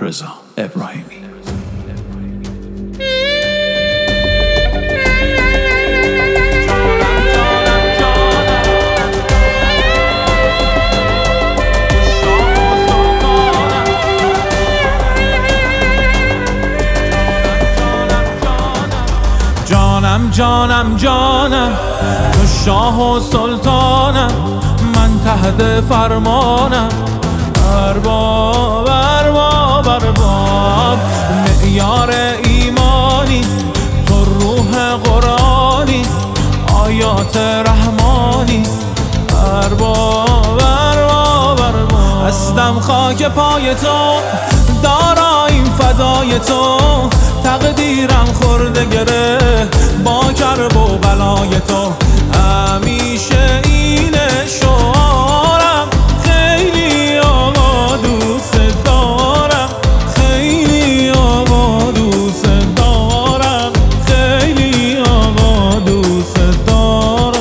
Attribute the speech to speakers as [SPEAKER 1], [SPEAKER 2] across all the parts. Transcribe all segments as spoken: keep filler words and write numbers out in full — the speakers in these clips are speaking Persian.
[SPEAKER 1] رضا ابراهیمی.
[SPEAKER 2] جانم جانم جانم تو شاه و سلطانم، من تحت فرمانم، ارباب ارباب ارباب. معیار ایمانی تو روح قرآنی، آیات رحمانی، ارباب ارباب ارباب. هستم خاک پای تو، داراییم فدای تو، تقدیرم خورده گره با کرب و بلای تو. همیشه اینه شعارم، خیلی آقا دوست دارم، خیلی آقا دوست دارم، خیلی آقا دوست دارم.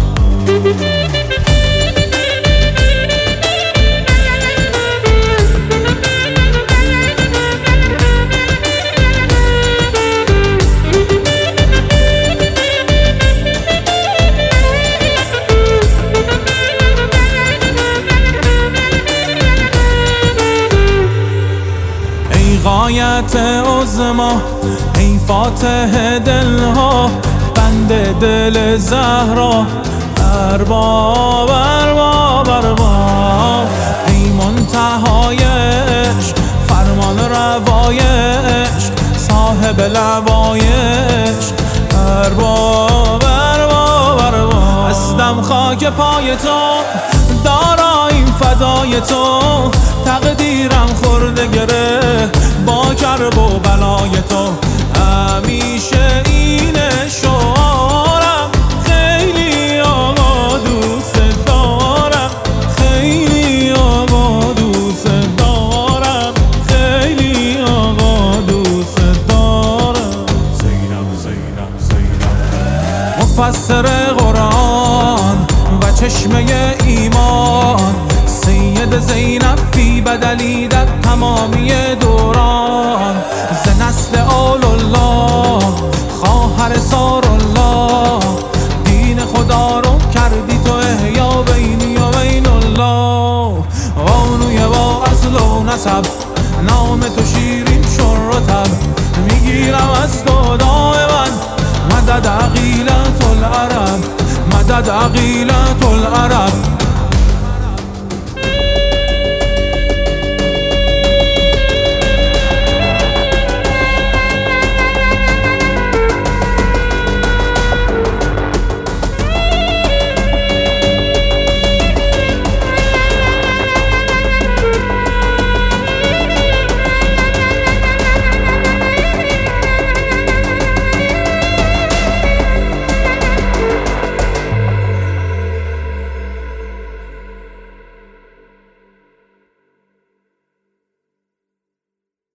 [SPEAKER 2] غایت عظما ای فاتح دلها، بند دل زهرا، ارباب ارباب ارباب. ای منتهای عشق، فرمان روای عشق، صاحب لوای عشق، ارباب ارباب ارباب. هستم خاک پای تو، داراییم فدای تو، تقدیرم خورده گره با کرب و بلای تو. همیشه اینه شعارم، خیلی آقا دوست دارم، خیلی آقا دوست دارم، خیلی آقا دوست دارم.
[SPEAKER 1] زینب زینب زینب
[SPEAKER 2] مفسر قرآن و چشمه ایمان، سید زینب بی بدلی در تمامی دوران. ز نسل آل الله، خواهر سار الله، دین خدا رو کردی تو احیا بینی و بین الله. قانوی با اصل و نسب، نام تو شیرین شر و تب، میگیرم از تو دائما مدد عقیلت العرب، مدد عقیلت العرب.